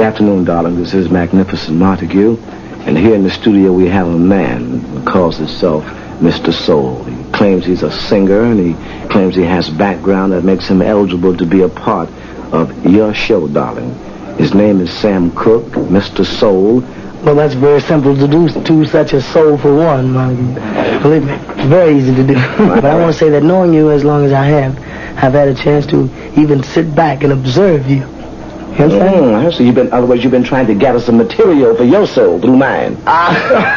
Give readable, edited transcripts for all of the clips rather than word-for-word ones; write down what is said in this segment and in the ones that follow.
Good afternoon, darling. This is Magnificent Montague. And here in the studio we have a man who calls himself Mr. Soul. He claims he's a singer, and he claims he has background that makes him eligible to be a part of your show, darling. His name is Sam Cooke, Mr. Soul. Well, that's very simple to do, such a soul for one, Montague. Believe me, very easy to do. But I want to say that knowing you as long as I have, I've had a chance to even sit back and observe you. You understand? So otherwise you've been trying to gather some material for your soul through mine. I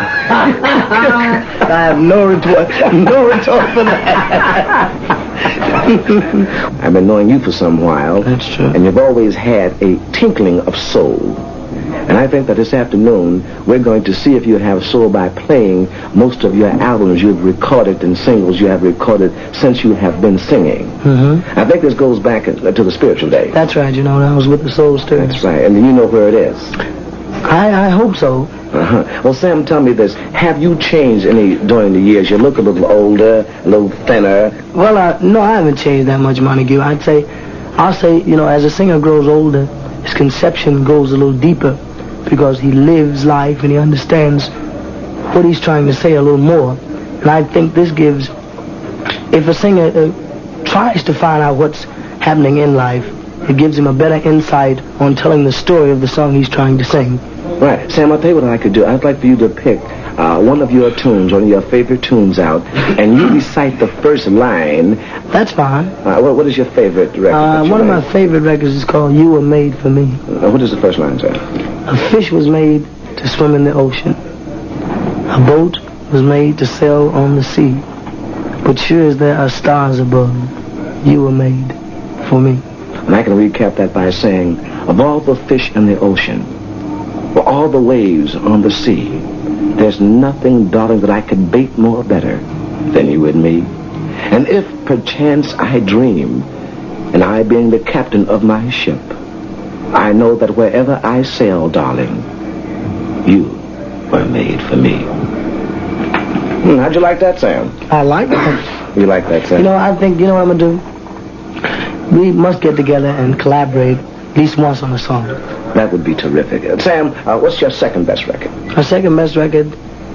have no retort for that. I've been knowing you for some while. That's true. And you've always had a tinkling of soul. And I think that this afternoon we're going to see if you have soul by playing most of your albums you've recorded and singles you have recorded since you have been singing. Mm-hmm. I think this goes back to the spiritual day. That's right. You know, I was with the Soul Stirrers. That's right. And you know where it is. I hope so. Uh-huh. Well, Sam, tell me this. Have you changed any during the years? You look a little older, a little thinner. Well, no, I haven't changed that much, Montague. I'll say, you know, as a singer grows older, his conception goes a little deeper because he lives life and he understands what he's trying to say a little more. And I think this gives, if a singer tries to find out what's happening in life, it gives him a better insight on telling the story of the song he's trying to sing. Right. Sam, I'll tell you what I could do. I'd like for you to pick one of your tunes, one of your favorite tunes out, and you recite the first line. That's fine. What is your favorite record? One of my favorite records is called You Were Made for Me. What is the first line, sir? A fish was made to swim in the ocean. A boat was made to sail on the sea. But sure as there are stars above, you were made for me. And I can recap that by saying, of all the fish in the ocean, for all the waves on the sea, there's nothing, darling, that I could bait more better than you and me. And if perchance I dream, and I being the captain of my ship, I know that wherever I sail, darling, you were made for me. How'd you like that, Sam? I like that. You like that, Sam? You know, I think, you know what I'm going to do? We must get together and collaborate at least once on a song. That would be terrific. Sam, what's your second best record? My second best record,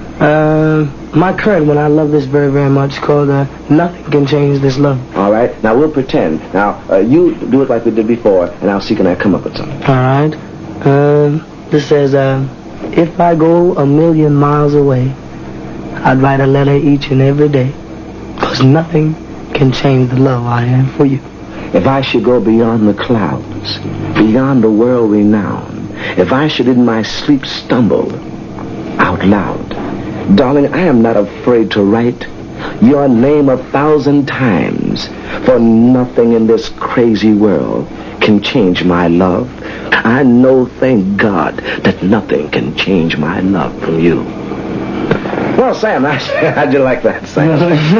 my current one, I love this very, very much, called Nothing Can Change This Love. All right. Now, we'll pretend. Now, you do it like we did before, and I'll see can I come up with something. All right. This says, if I go 1,000,000 miles away, I'd write a letter each and every day, 'cause nothing can change the love I have for you. If I should go beyond the clouds, beyond the world renowned, if I should in my sleep stumble out loud, darling, I am not afraid to write your name 1,000 times, for nothing in this crazy world can change my love. I know, thank God, that nothing can change my love from you. Well, Sam, how'd you like that, Sam?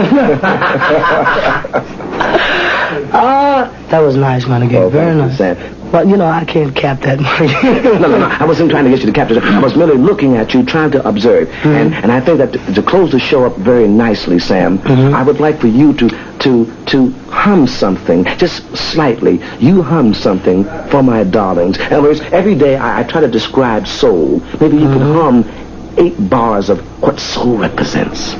That was nice, Montague. Oh, very nice. Sam. Well, you know, I can't cap that, Montague. No. I wasn't trying to get you to capture it. I was merely looking at you, trying to observe. Mm-hmm. And I think that to close the show up very nicely, Sam, mm-hmm. I would like for you to hum something, just slightly. You hum something for my darlings. In other words, every day I try to describe soul. Maybe you could hum 8 bars of what soul represents.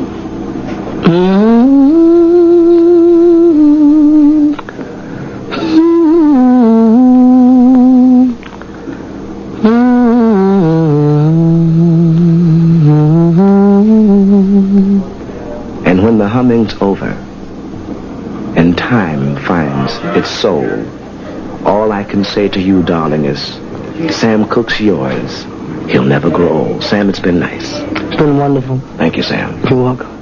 And when the humming's over and time finds its soul, all I can say to you, darling, is Sam Cooke's yours. He'll never grow old. Sam, it's been nice. It's been wonderful. Thank you, Sam. You're welcome.